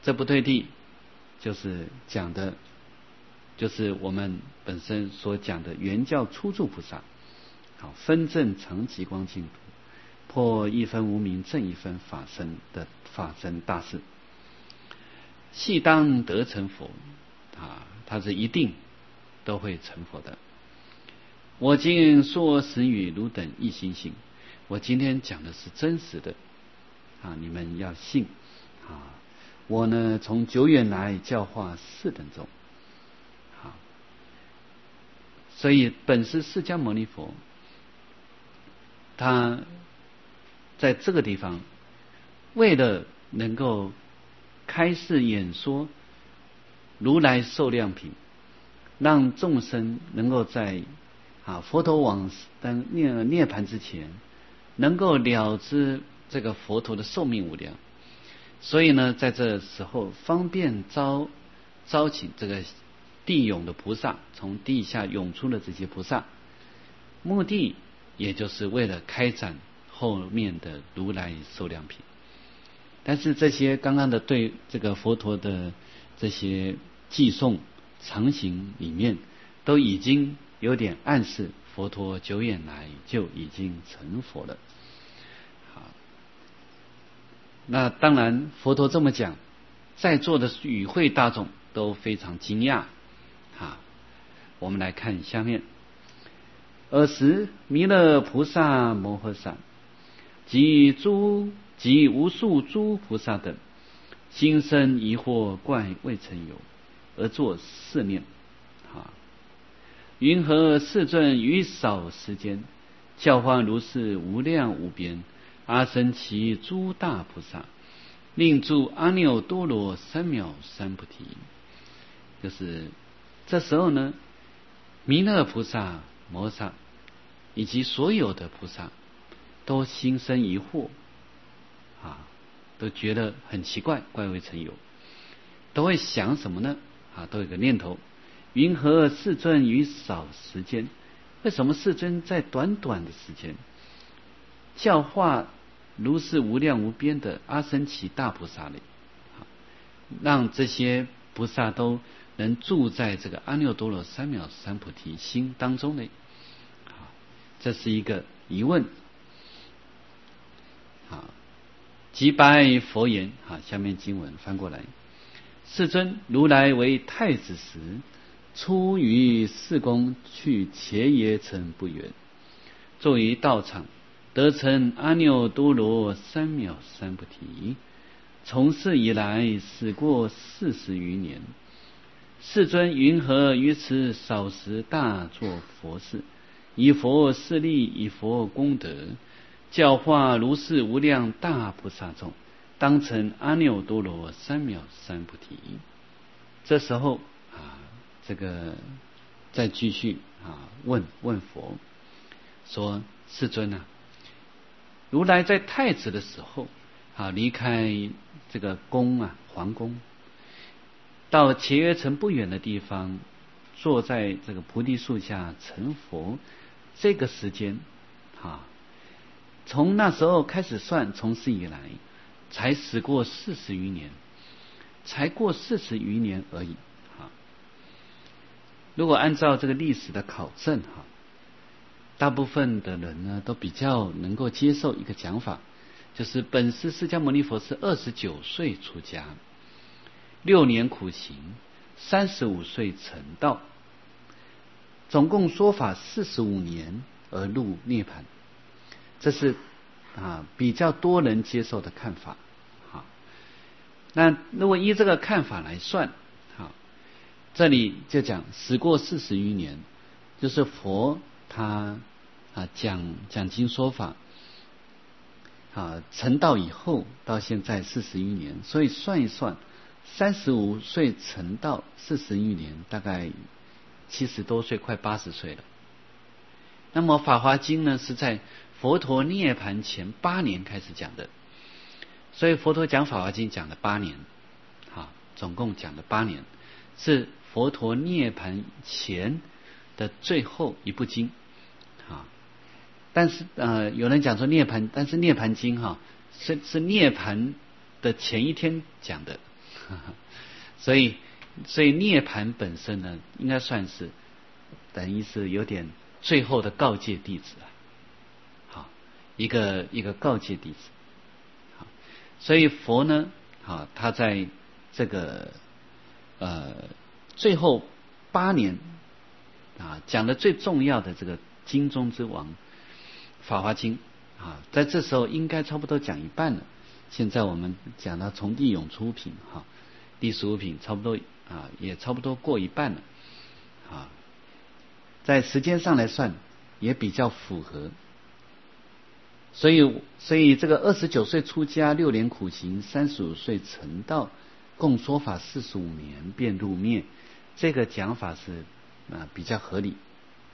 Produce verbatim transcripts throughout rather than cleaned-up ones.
这不退地就是讲的，就是我们本身所讲的圆教初住菩萨，好，分正常极光净土，破一分无明正一分法身的法身大事，系当得成佛啊，他是一定都会成佛的。我今说实语，汝等一心信。我今天讲的是真实的啊，你们要信啊。我呢，从久远来教化四等众，好，所以本师释迦牟尼佛，他在这个地方，为了能够开示演说如来寿量品，让众生能够在啊佛陀往当涅涅槃之前，能够了知这个佛陀的寿命无量，所以呢，在这时候方便招招请这个地涌的菩萨，从地下涌出的这些菩萨，目的也就是为了开展后面的如来寿量品。但是这些刚刚的对这个佛陀的这些偈颂常行里面，都已经有点暗示佛陀久远来就已经成佛了。好，那当然佛陀这么讲，在座的与会大众都非常惊讶。好，我们来看下面。尔时弥勒菩萨摩诃萨及诸及无数诸菩萨等，心生疑惑，怪未曾有，而作是念：啊，云何世尊于少时间，教化如是无量无边阿僧祇诸大菩萨，令住阿耨多罗三藐三菩提。就是这时候呢，弥勒菩萨、摩诃萨以及所有的菩萨都心生疑惑啊，都觉得很奇怪，怪未曾有，都会想什么呢？啊，都有个念头：云何世尊于少时间？为什么世尊在短短的时间教化如是无量无边的阿僧祇大菩萨呢？让这些菩萨都能住在这个阿耨多罗三藐三菩提心当中呢？这是一个疑问。好，即白佛言，好，下面经文翻过来：世尊，如来为太子时，出于四宫，去伽耶城不远，坐于道场，得成阿耨多罗三藐三菩提。从是以来，始过四十余年。世尊云何于此少时大作佛事，以佛势力，以佛功德，教化如是无量大菩萨众，当成阿耨多罗三藐三菩提。这时候啊，这个再继续啊问问佛说：世尊啊，如来在太子的时候啊，离开这个宫啊皇宫，到伽耶城不远的地方，坐在这个菩提树下成佛，这个时间啊，从那时候开始算，从此以来才时过四十余年，才过四十余年而已。啊，如果按照这个历史的考证哈，大部分的人呢都比较能够接受一个讲法，就是本师释迦牟尼佛是二十九岁出家，六年苦行，三十五岁成道，总共说法四十五年而入涅槃。这是啊比较多人接受的看法。好，那如果依这个看法来算，好，这里就讲时过四十余年，就是佛他啊讲讲经说法啊成道以后到现在四十余年，所以算一算，三十五岁成道，四十余年，大概七十多岁，快八十岁了。那么《法华经》呢，是在佛陀涅槃前八年开始讲的，所以佛陀讲《法华经》讲了八年，好，总共讲了八年，是佛陀涅槃前的最后一部经，好，但是呃，有人讲说涅槃，但是《涅槃经》哈是是涅槃的前一天讲的， 所以所以涅槃本身呢，应该算是等于是有点最后的告诫弟子啊，好，一个一个告诫弟子。好，所以佛呢，好，他在这个呃最后八年啊，讲的最重要的这个经中之王《法华经》啊，在这时候应该差不多讲一半了。现在我们讲到从地涌出品哈，第十五品差不多啊，也差不多过一半了啊。在时间上来算，也比较符合。所以，所以这个二十九岁出家，六年苦行，三十五岁成道，共说法四十五年便入灭，这个讲法是啊比较合理。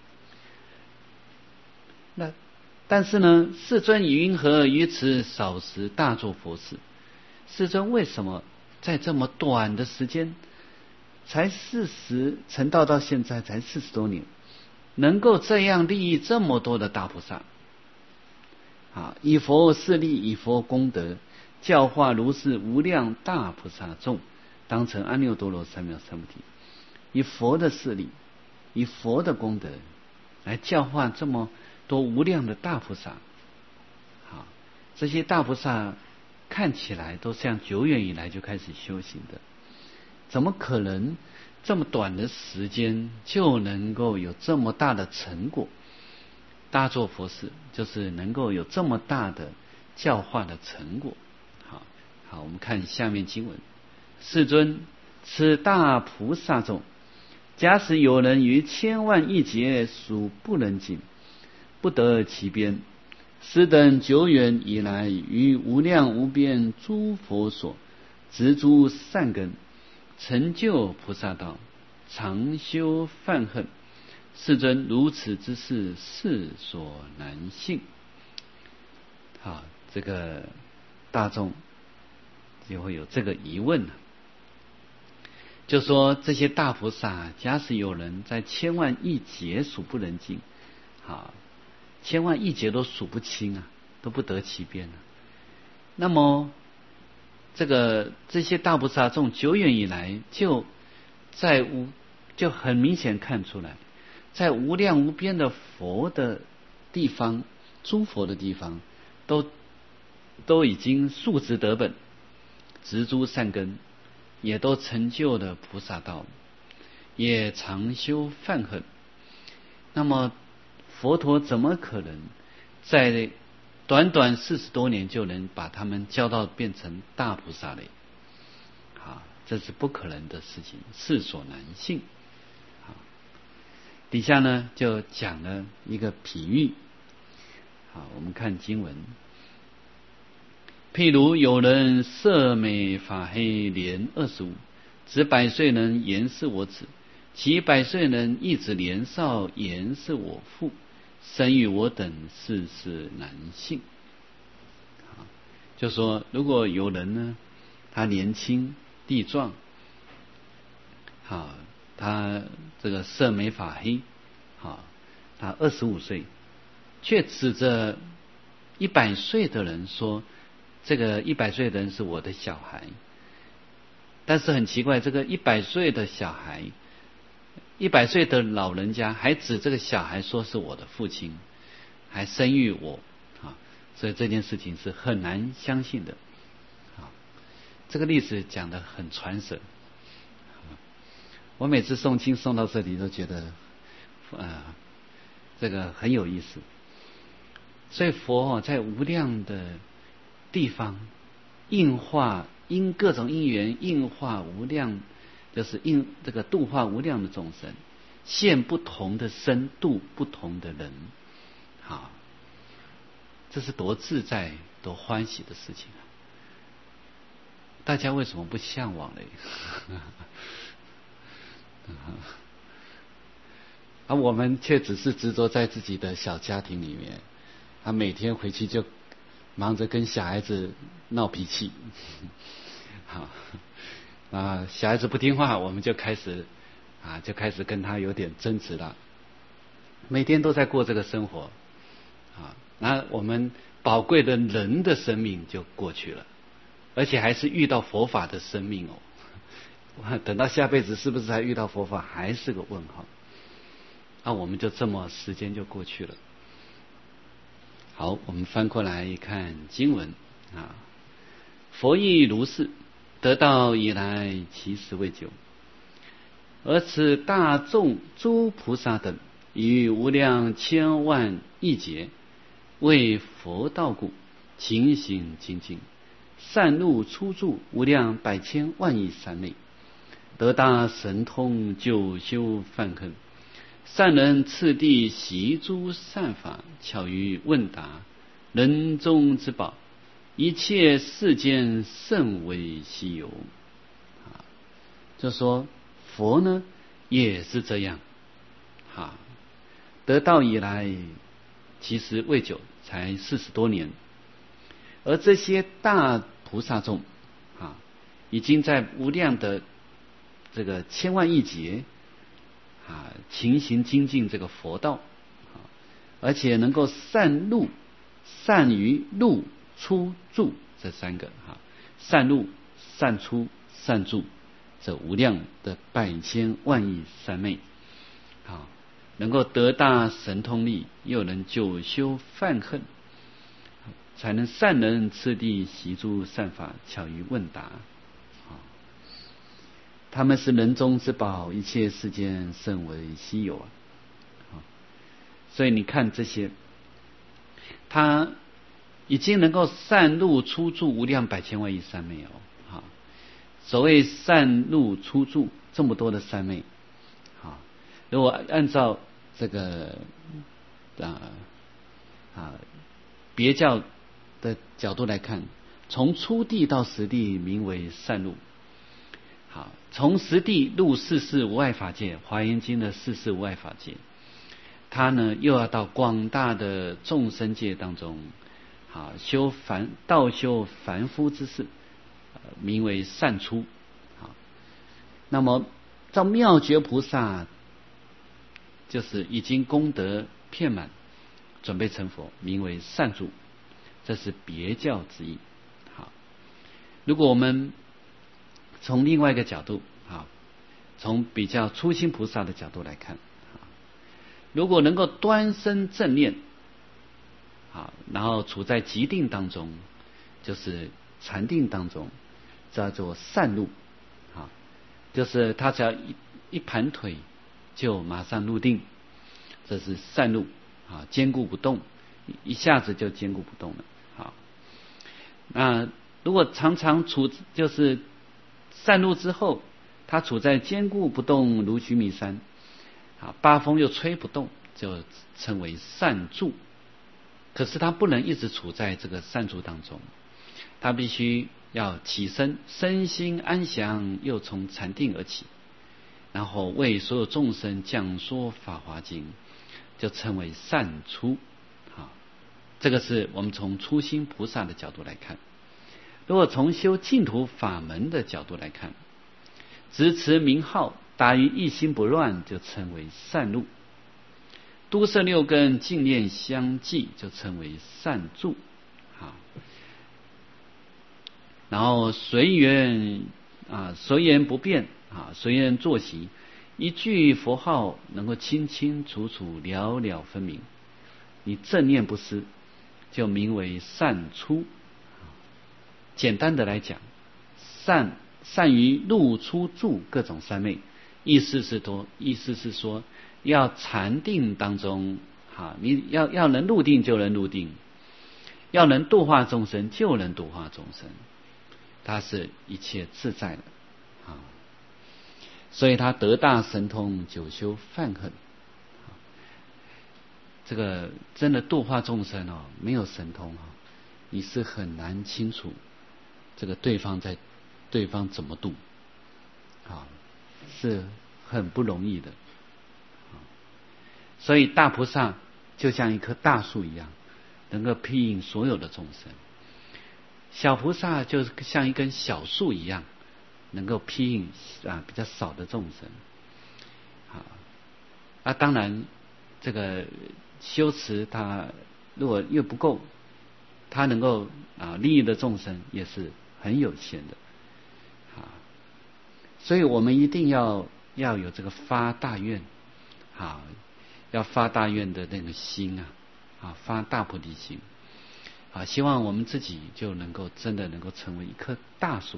那但是呢，世尊云何于此少时大做佛事？世尊为什么在这么短的时间，才四十成道到现在才四十多年，能够这样利益这么多的大菩萨？啊，以佛势力，以佛功德，教化如是无量大菩萨众，当成阿耨多罗三藐三菩提。以佛的势力，以佛的功德，来教化这么多无量的大菩萨。好，这些大菩萨看起来都像久远以来就开始修行的，怎么可能这么短的时间就能够有这么大的成果？大做佛事就是能够有这么大的教化的成果。好，好，我们看下面经文：世尊，此大菩萨众，假使有人于千万亿劫属不能尽，不得其边，斯等久远以来，于无量无边诸佛所植诸善根，成就菩萨道，常修梵恨。世尊，如此之事，世所难信。好，这个大众就会有这个疑问了，就说这些大菩萨，假使有人在千万亿劫数不能尽，好，千万亿劫都数不清啊，都不得其边啊。那么这个这些大菩萨众久远以来，就在无就很明显看出来，在无量无边的佛的地方，诸佛的地方，都都已经速植得本，植诸善根，也都成就了菩萨道，也常修梵恨。那么佛陀怎么可能在短短四十多年就能把他们教到变成大菩萨嘞？啊，这是不可能的事情，世所难信。底下呢就讲了一个比喻。好，我们看经文。譬如有人色美发黑，年二十五，指百岁人言是我子，其百岁人亦指年少言是我父，生于我等，世事难信。好，就说如果有人呢，他年轻力壮，好，他这个色美发黑，好，他二十五岁，却指着一百岁的人说，这个一百岁的人是我的小孩。但是很奇怪，这个一百岁的小孩，一百岁的老人家还指这个小孩说是我的父亲，还生育我啊，所以这件事情是很难相信的啊。这个历史讲得很传神。我每次诵经诵到这里都觉得啊、呃，这个很有意思。所以佛、哦、在无量的地方应化，因各种因缘应化无量，就是应这个度化无量的众生，现不同的身度不同的人。好，这是多自在多欢喜的事情啊！大家为什么不向往嘞？而、啊、我们却只是执着在自己的小家庭里面，他、啊、每天回去就忙着跟小孩子闹脾气，好啊，小孩子不听话，我们就开始啊，就开始跟他有点争执了。每天都在过这个生活啊，那我们宝贵的人的生命就过去了，而且还是遇到佛法的生命哦。 等到下辈子是不是还遇到佛法，还是个问号。那我们就这么时间就过去了。好，我们翻过来看经文啊，佛亦如是，得道以来其时未久，而此大众诸菩萨等，于无量千万亿劫，为佛道故，勤行精进，善入出住无量百千万亿三昧，得大神通，久修梵行，善人次第习诸善法，巧于问答，人中之宝，一切世间甚为稀有。啊，就说佛呢也是这样，啊，得道以来其实未久，才四十多年，而这些大菩萨众啊，已经在无量的这个千万亿劫啊，勤行精进这个佛道，啊，而且能够善入、善于入、出、住这三个啊，善入、善出、善住这无量的百千万亿三昧，啊，能够得大神通力，又能久修梵行，才能善人次第习诸善法，巧于问答。他们是人中之宝，一切世间甚为稀有啊！所以你看这些，他已经能够善入出住无量百千万亿三昧哦。啊，所谓善入出住这么多的三昧，啊，如果按照这个啊啊别教的角度来看，从初地到实地名为善入。好，从实地入世事无碍法界，华严经的世事无碍法界，他呢又要到广大的众生界当中，好修凡道修凡夫之事，呃、名为善出。好，那么照妙觉菩萨，就是已经功德遍满，准备成佛，名为善住，这是别教之意。好，如果我们从另外一个角度，啊，从比较初心菩萨的角度来看，啊，如果能够端身正念，啊，然后处在极定当中，就是禅定当中，叫做善入，啊，就是他只要一一盘腿就马上入定，这是善入，啊，坚固不动，一下子就坚固不动了，好，那如果常常处就是善入之后，他处在坚固不动如须弥山，啊，八风又吹不动，就称为善住。可是他不能一直处在这个善住当中，他必须要起身，身心安详，又从禅定而起，然后为所有众生讲说法华经，就称为善出。啊，这个是我们从初心菩萨的角度来看。如果从修净土法门的角度来看，直持名号，达于一心不乱，就称为善入；都摄六根，净念相继，就称为善住。啊，然后随缘啊，随缘不变啊，随缘作息，一句佛号能够清清楚楚、了了分明，你正念不失，就名为善出。简单的来讲，善善于入出住各种三昧，意思是多，意思是说，要禅定当中，哈，你要要能入定就能入定，要能度化众生就能度化众生，它是一切自在的，啊，所以他得大神通，久修梵行。这个真的度化众生哦，没有神通哦，你是很难清楚这个对方在对方怎么度，啊，是很不容易的。所以大菩萨就像一棵大树一样，能够庇应所有的众生；小菩萨就像一根小树一样，能够庇应啊比较少的众生。啊，啊，当然这个修持它如果越不够，它能够啊利益的众生也是很有限的。啊， 所以我们一定要要有这个发大愿，啊，要发大愿的那个心啊，啊，发大菩提心，啊，希望我们自己就能够真的能够成为一棵大树。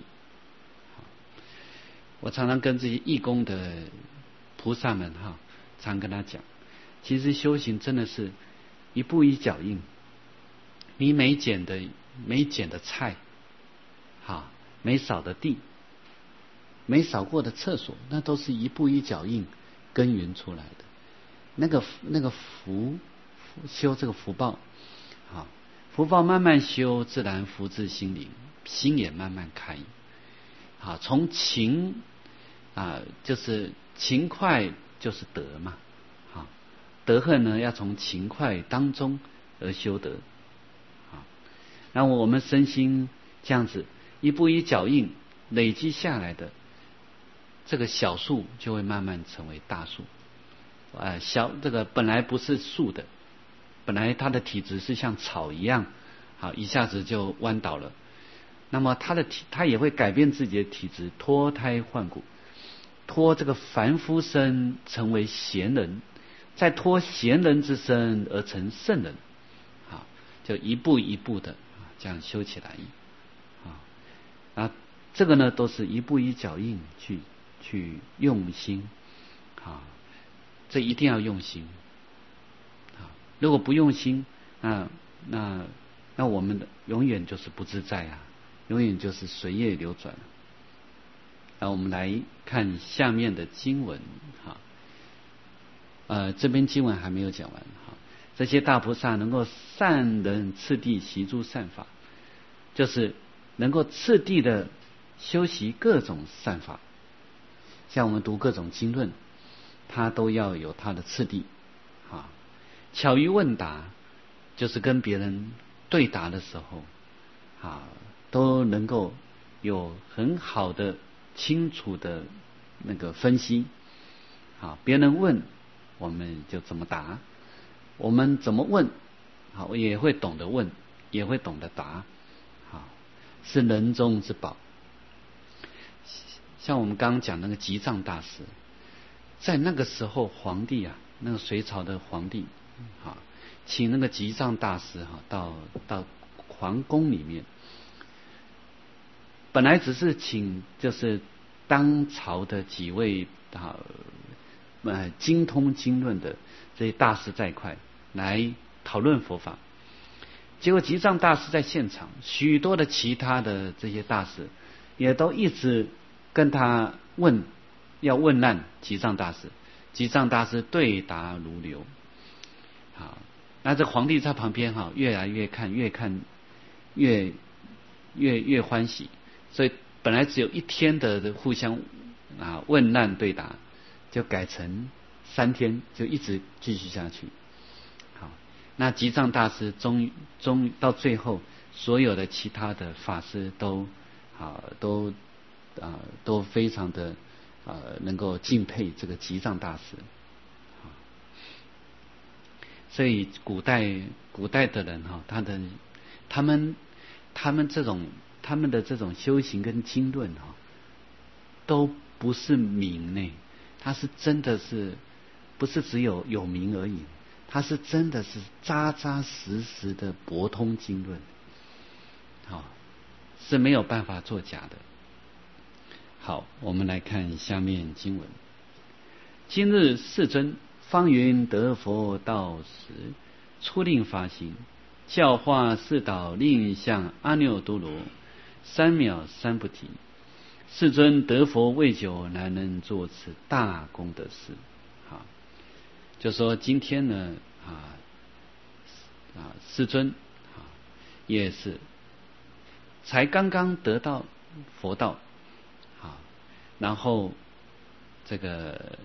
我常常跟这些义工的菩萨们哈，常跟他讲，其实修行真的是一步一脚印。你每捡的每捡的菜，哈，每扫的地，没扫过的厕所，那都是一步一脚印耕耘出来的。那个那个福修这个福报，啊，福报慢慢修，自然福至心灵，心也慢慢开。啊，从勤啊，就是勤快就是德嘛，啊，德恨呢要从勤快当中而修德。啊，那我们身心这样子一步一脚印累积下来的。这个小树就会慢慢成为大树，呃，小这个本来不是树的，本来它的体质是像草一样，好，一下子就弯倒了。那么它的体，它也会改变自己的体质，脱胎换骨，脱这个凡夫身成为贤人，再脱贤人之身而成圣人，好，就一步一步的这样修起来，啊，啊，这个呢都是一步一脚印去。去用心，啊，这一定要用心，啊，如果不用心，那那那我们的永远就是不自在啊，永远就是随业流转。那我们来看下面的经文，哈，呃，这边经文还没有讲完，哈，这些大菩萨能够善人次第习诸善法，就是能够次第的修习各种善法。像我们读各种经论，它都要有它的次第，啊，巧于问答，就是跟别人对答的时候，啊，都能够有很好的、清楚的那个分析，啊，别人问我们就怎么答，我们怎么问，好，也会懂得问，也会懂得答，啊，是人中之宝。像我们刚刚讲那个吉藏大师，在那个时候皇帝啊，那个隋朝的皇帝啊，请那个吉藏大师哈、啊、到到皇宫里面，本来只是请就是当朝的几位啊呃精通经论的这些大师在块来讨论佛法，结果吉藏大师在现场，许多的其他的这些大师也都一直跟他问，要问难吉藏大师，吉藏大师对答如流。好，那这皇帝在旁边哈，越来越看，越看越越越欢喜。所以本来只有一天的互相啊问难对答，就改成三天，就一直继续下去。好，那吉藏大师终终到最后，所有的其他的法师都啊都。啊，都非常的啊，能够敬佩这个吉藏大师。所以古代古代的人哈，他的他们他们这种他们的这种修行跟经论哈，都不是名呢，他是真的是不是只有有名而已，他是真的是扎扎实实的博通经论，好，是没有办法作假的。好，我们来看下面经文。今日世尊方云得佛道时，初令发心，教化世道，令向阿耨多罗三藐三菩提。世尊得佛未久，难能作此大功德事。好，就说今天呢啊啊世尊啊也是才刚刚得到佛道。然后这个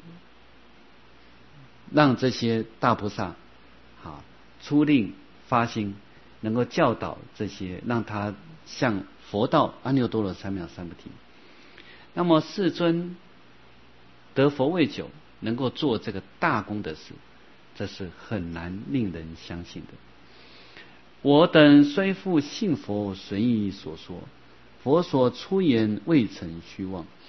让这些大菩萨啊出令发心，能够教导这些，让他向佛道阿耨多罗三藐三菩提。那么世尊得佛未久，能够做这个大功德事，这是很难令人相信的。我等虽复信佛，随意所说，佛所出言未曾虚妄。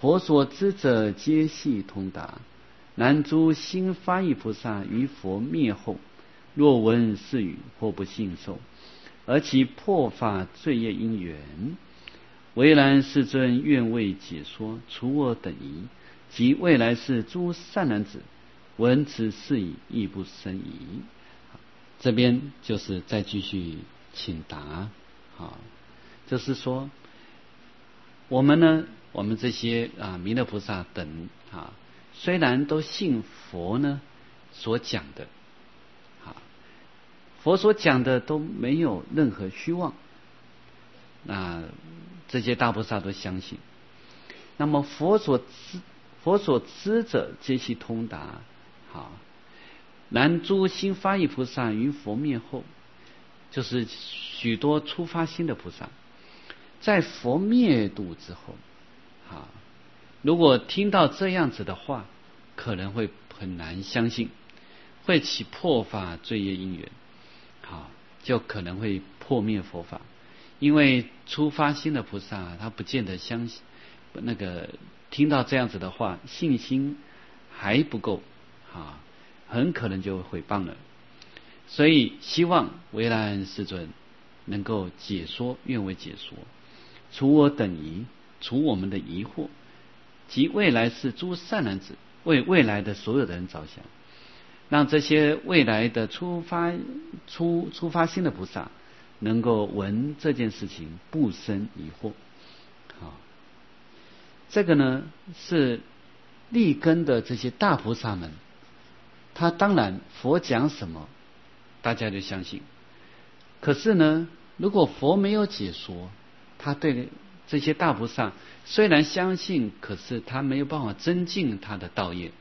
佛所知者皆悉通达。然诸心发意菩萨于佛灭后，若闻是语，或不信受，而其破法罪业因缘。唯然世尊愿为解说，除我等疑，及未来世诸善男子，闻此事已，亦不生疑。这边就是再继续请答，好，就是说我们呢，我们这些啊弥勒菩萨等啊，虽然都信佛呢所讲的，啊，佛所讲的都没有任何虚妄，那这些大菩萨都相信。那么佛所知佛所知者皆悉通达，好，然诸心发意菩萨于佛灭后，就是许多初发心的菩萨，在佛灭度之后，好，如果听到这样子的话，可能会很难相信，会起破法罪业因缘，好，就可能会破灭佛法。因为初发心的菩萨，他不见得相信，那个听到这样子的话，信心还不够，啊，很可能就毁谤了。所以希望维兰世尊能够解说，愿为解说，除我等疑，除我们的疑惑，及未来是诸善男子，为未来的所有的人着想，让这些未来的初发初初发心的菩萨能够闻这件事情不生疑惑。好，这个呢是立根的这些大菩萨们，他当然佛讲什么大家就相信，可是呢如果佛没有解说，他对这些大菩萨虽然相信，可是他没有办法增进他的道业。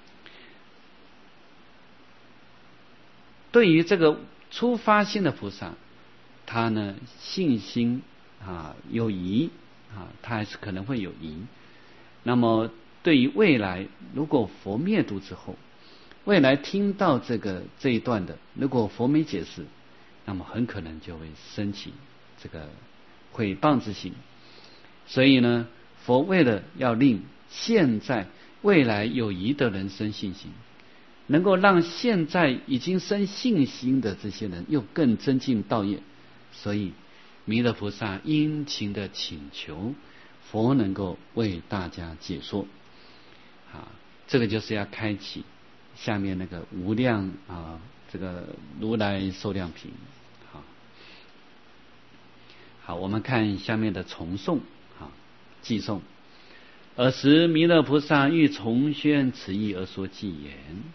对于这个初发心的菩萨，他呢信心啊有疑啊，他还是可能会有疑。那么对于未来，如果佛灭度之后，未来听到这个这一段的，如果佛没解释，那么很可能就会升起这个毁谤之心。所以呢，佛为了要令现在未来有疑的人生信心，能够让现在已经生信心的这些人又更增进道业，所以弥勒菩萨殷勤的请求佛能够为大家解说。啊，这个就是要开启下面那个无量啊，这个如来寿量品。好，好，我们看下面的重诵，好，偈颂。尔时弥勒菩萨欲重宣此义而说偈言：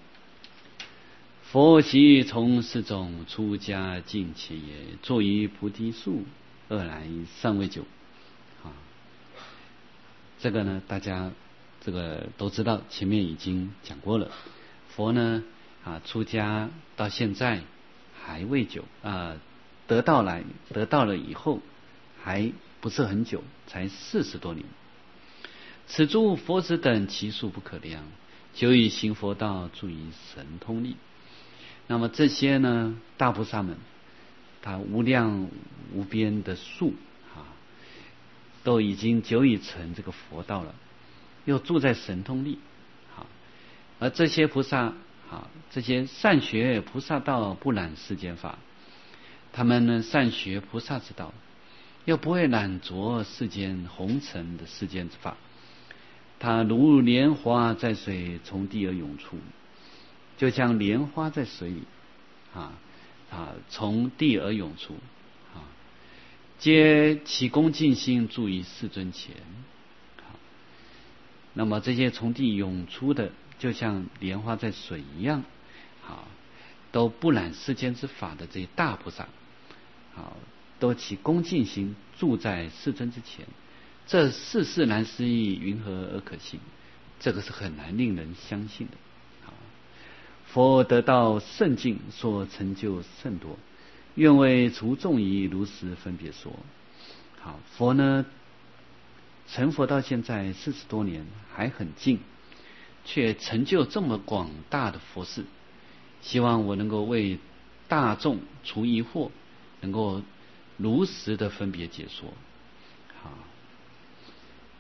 佛昔从世中出家尽且也，坐于菩提树，二来尚未久。啊，这个呢，大家这个都知道，前面已经讲过了。佛呢啊出家到现在还未久啊，得到来得到了以后还不是很久，才四十多年。此诸佛子等其数不可量，久以行佛道，著以神通力。那么这些呢大菩萨们，他无量无边的数啊，都已经久已成这个佛道了，又住在神通力。好，而这些菩萨啊，这些善学菩萨道，不染世间法。他们呢善学菩萨之道，又不会染着世间红尘的世间之法。他如莲花在水，从地而涌出，就像莲花在水里啊啊从地而涌出啊，皆起恭敬心，住于世尊前。好，那么这些从地涌出的，就像莲花在水一样，好，都不染世间之法的这些大菩萨，好，都起恭敬心，住在世尊之前。这世事难思议，云何而可信？这个是很难令人相信的。好，佛得到圣境，所成就甚多，愿为除众疑，如实分别说。好，佛呢成佛到现在四十多年，还很近，却成就这么广大的佛事。希望我能够为大众除疑惑，能够如实的分别解说。好，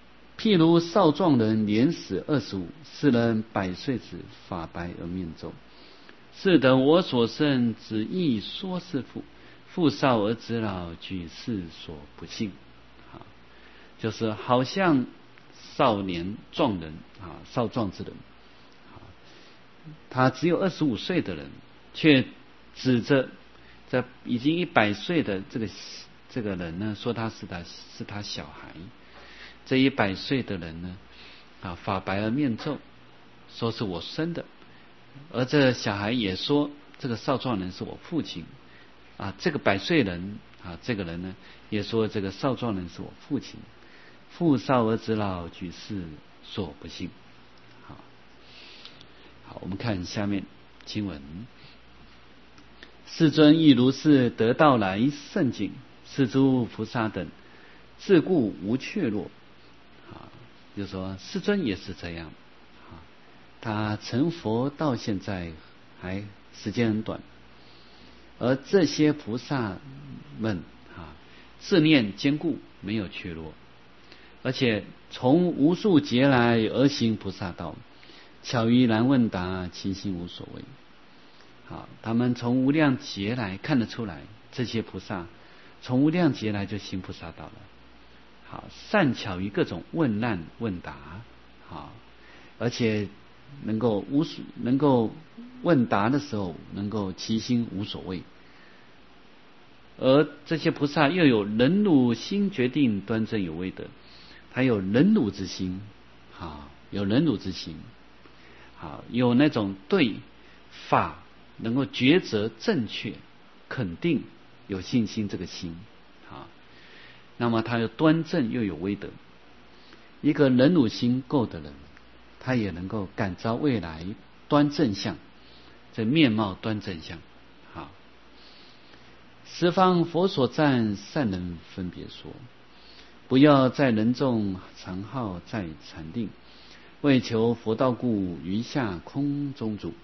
譬如少壮人年始二十五，是人百岁子发白而面皱。是等我所生之意说是父，父少而子老，举世所不信。啊，就是好像少年壮人啊，少壮之人，啊，他只有二十五岁的人，却指着这已经一百岁的这个这个人呢，说他是他是他小孩。这一百岁的人呢，啊，发白而面皱，说是我生的。而这小孩也说，这个少壮人是我父亲。啊，这个百岁人啊，这个人呢，也说这个少壮人是我父亲。父少而子老，举世所不信。好，好，我们看下面经文。世尊亦如是得道来甚境，是诸菩萨等自故无怯弱。啊，就是说世尊也是这样。啊，他成佛到现在还时间很短，而这些菩萨们啊，自念坚固，没有怯弱，而且从无数劫来而行菩萨道，巧于难问答，其心无所谓。好，他们从无量劫来看得出来，这些菩萨从无量劫来就行菩萨道了。好，善巧于各种问难问答，好，而且能够无所能够问答的时候，能够其心无所谓。而这些菩萨又有忍辱心决定端正有为德，他有忍辱之心，好，有忍辱之心，好，有那种对法能够抉择正确、肯定、有信心这个心，好，那么他又端正又有威德。一个忍辱心够的人，他也能够感召未来端正相，这面貌端正相。好，十方佛所赞善人分别说，不要在人众常好在禅定，为求佛道故，余下空中住。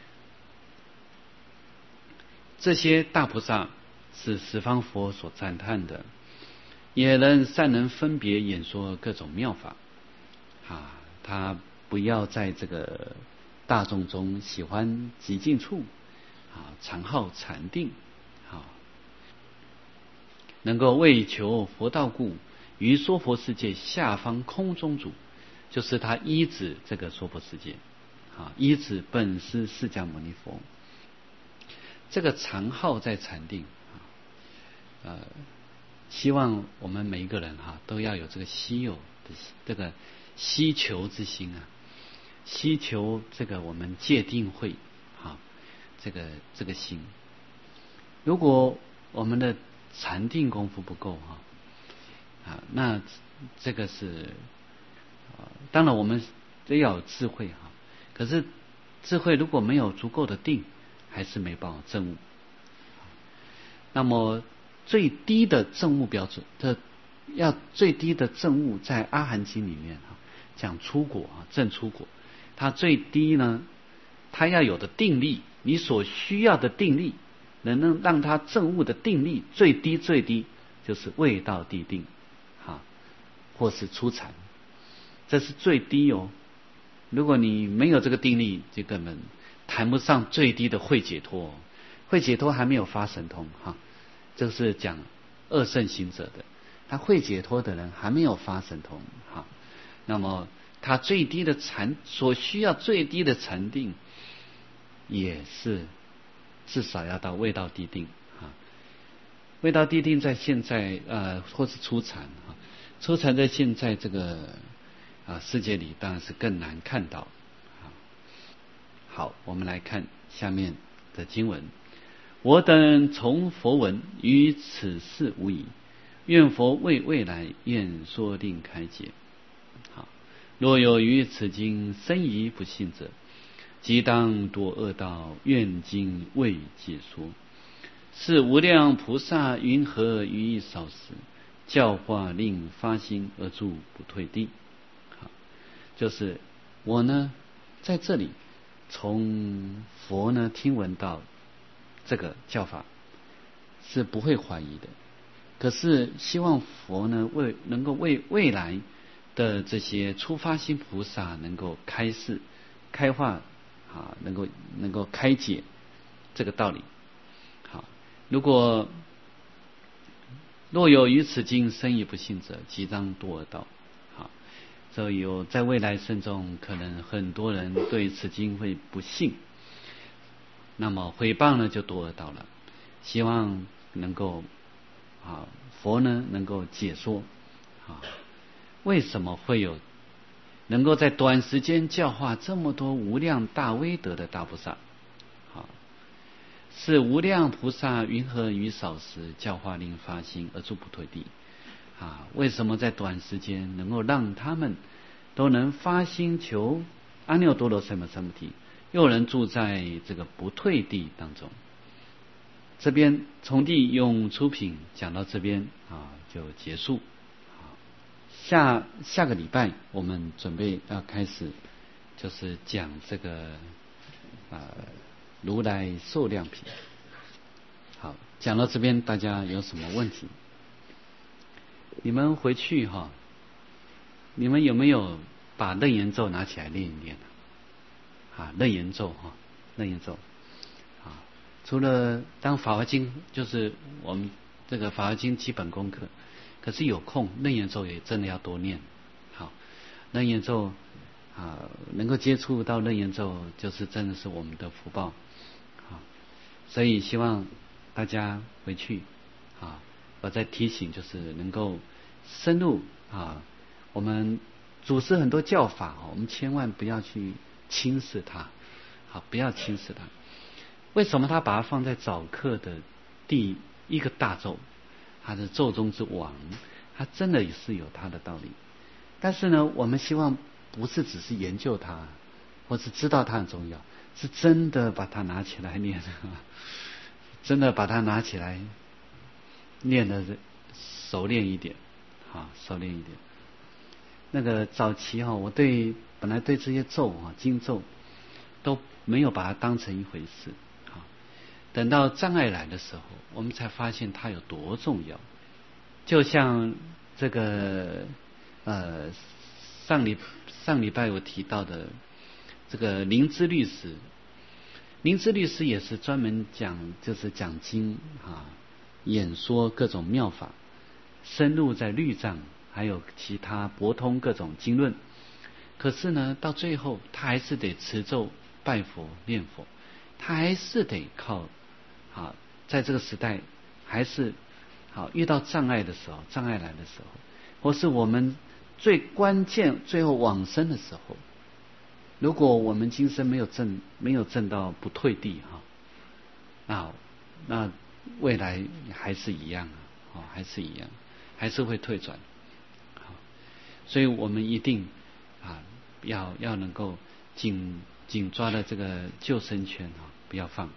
这些大菩萨是十方佛所赞叹的，也能善能分别演说各种妙法。啊，他不要在这个大众中喜欢极静处，啊，常好禅定，啊，能够为求佛道故，于娑婆世界下方空中住，就是他依止这个娑婆世界，啊，依止本师释迦牟尼佛。这个常好在禅定，呃，希望我们每一个人哈、啊、都要有这个稀有的这个希求之心啊，希求这个我们戒定慧啊，这个这个心。如果我们的禅定功夫不够哈啊，那这个是啊，当然我们都要有智慧哈、啊，可是智慧如果没有足够的定，还是没办法证悟。那么最低的证悟标准，这要最低的证悟，在阿含经里面啊讲出果啊，证出果，它最低呢，它要有的定力，你所需要的定力，能能让它证悟的定力最低最低，就是未到地定啊，或是初禅，这是最低哦。如果你没有这个定力，就根本谈不上最低的慧解脱，慧解脱还没有发神通哈，这是讲二圣行者的，他慧解脱的人还没有发神通哈，那么他最低的禅所需要最低的禅定，也是至少要到未到地定哈。未到地定在现在呃或是初禅哈，初禅在现在这个啊世界里当然是更难看到。好，我们来看下面的经文。我等从佛闻，于此事无疑，愿佛为未来愿说令开解。好，若有于此经深疑不信者，即当堕恶道，愿经未解说。是无量菩萨云何于少时，教化令发心而住不退地。好，就是我呢在这里从佛呢听闻到这个教法是不会怀疑的，可是希望佛呢为能够为未来的这些初发心菩萨能够开示、开化啊，能够能够开解这个道理。好，如果若有于此经深以不信者，即当堕恶道。好，所以有在未来生中，可能很多人对此经会不信，那么毁谤呢就堕恶道了。希望能够啊，佛呢能够解说啊，为什么会有能够在短时间教化这么多无量大威德的大菩萨？好，是无量菩萨云何于少时教化令发心而住不退地？啊，为什么在短时间能够让他们都能发心求阿耨多罗三藐三菩提，又能住在这个不退地当中？这边从地用出品讲到这边啊就结束。下下个礼拜我们准备要开始，就是讲这个啊如来寿量品。好，讲到这边大家有什么问题？你们回去哈，你们有没有把楞严咒拿起来练一练啊？楞严咒哈，楞严咒啊，除了当法华经就是我们这个法华经基本功课，可是有空楞严咒也真的要多念。好，楞严咒啊，能够接触到楞严咒，就是真的是我们的福报。好，所以希望大家回去啊，我再提醒，就是能够深入啊，我们祖师很多教法，我们千万不要去轻视它。好，不要轻视它。为什么他把它放在早课的第一个大咒？它是咒中之王，它真的也是有它的道理。但是呢，我们希望不是只是研究它，或是知道它很重要，是真的把它拿起来念，真的把它拿起来念的熟练一点，啊，熟练一点。那个早期哈，我对本来对这些咒啊、经咒都没有把它当成一回事。等到障碍来的时候，我们才发现它有多重要。就像这个呃上礼上礼拜我提到的这个灵芝律师，灵芝律师也是专门讲就是讲经啊，演说各种妙法，深入在律藏还有其他博通各种经论。可是呢，到最后他还是得持咒拜佛念佛，他还是得靠啊，在这个时代还是好遇到障碍的时候，障碍来的时候，或是我们最关键最后往生的时候，如果我们今生没有证没有证到不退地哈，那那未来还是一样啊，还是一样，还是会退转。好，所以我们一定啊要要能够紧紧抓的这个救生圈啊，不要放。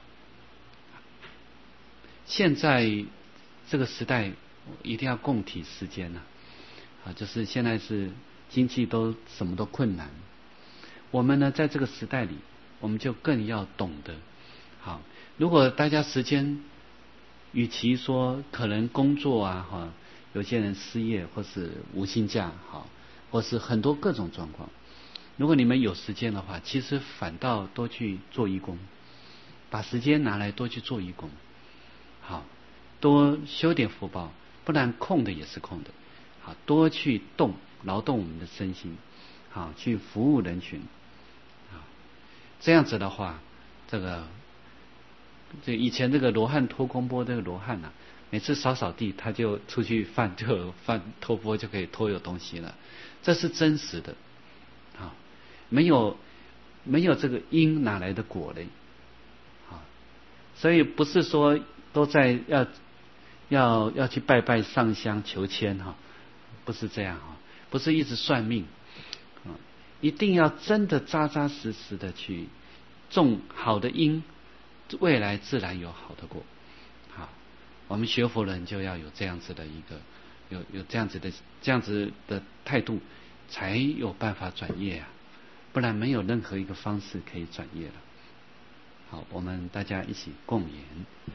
现在这个时代一定要共体时艰呐，啊，就是现在是经济都什么都困难，我们呢在这个时代里，我们就更要懂得，好，如果大家时间，与其说可能工作啊哈，有些人失业或是无薪假好，或是很多各种状况，如果你们有时间的话，其实反倒多去做义工，把时间拿来多去做义工。好，多修点福报，不然空的也是空的。好，多去动劳动我们的身心，好，去服务人群。好，这样子的话，这个这以前这个罗汉托空钵，这个罗汉啊，每次扫扫地，他就出去饭就饭托钵就可以托有东西了，这是真实的。好，没有没有这个因哪来的果嘞？好，所以不是说都在要要要去拜拜上香求签哈，不是这样哈，不是一直算命啊，一定要真的扎扎实实的去种好的因，未来自然有好的果。好，我们学佛人就要有这样子的一个有有这样子的这样子的态度，才有办法转业啊，不然没有任何一个方式可以转业了。好，我们大家一起共勉。